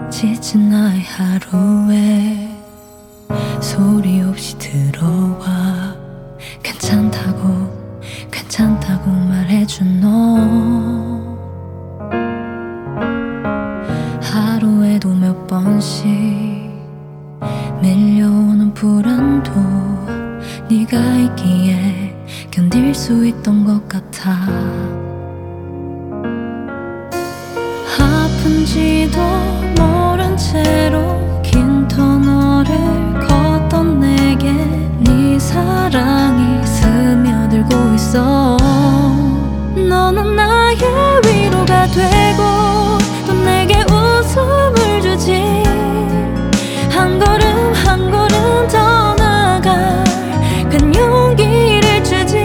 지친 나의 하루에 소리 없이 들어와 괜찮다고 말해준 너. 하루에도 몇 번씩 밀려오는 불안도 네가 있기에 견딜 수 있던 것 같아. 아픈지도 모른 채로 긴 터널을 걷던 내게 네 사랑이 스며들고 있어. 너는 나의 위로가 되고 또 내게 웃음을 주지. 한 걸음 한 걸음 더 나아갈 큰 용기를 주지.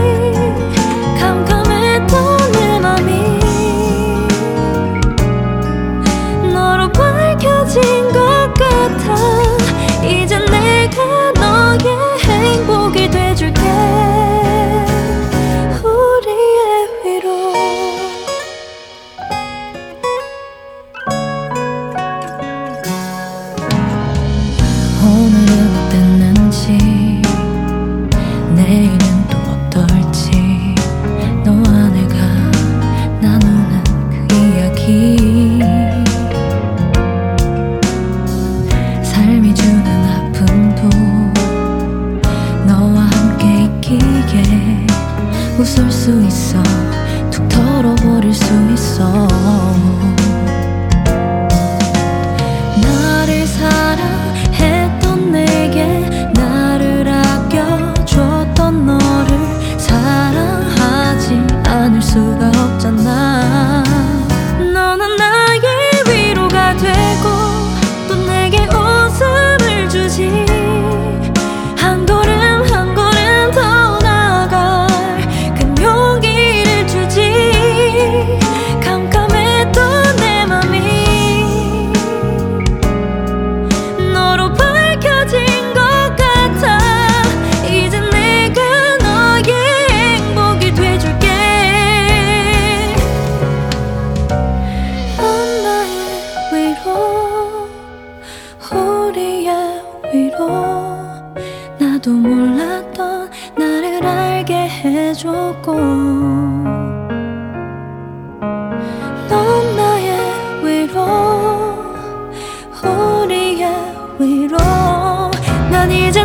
캄캄했던 내 맘이 너로 밝혀진 것 같아. 이제 내가 너의 행복이 돼줄게. 우리의 위로. 오늘은 어땠는지 내일은 또 어떨지 너와 내가 나누는 그 이야기. 삶이 주는 아픔도 너와 함께 있기에 웃을 수 있어. 툭 털어버릴 수 있어. 나를 사랑했던 내게 나를 아껴줬던 너를 사랑하지 않을 수가 없잖아. 너는 나의 위로가 되고 또 내게 웃음을 주지. 한 걸음 한 걸음 더 나아갈 큰 용기를 주지. 캄캄했던 내 맘이 너로 밝혀진 것 같아. 이제 내가 너의 행복이 돼줄게. 넌 나의 위로, 우리의 위로. 나도 몰랐던 나를 알게 해줬고. 넌 나의 위로, 우리의 위로. 난 이제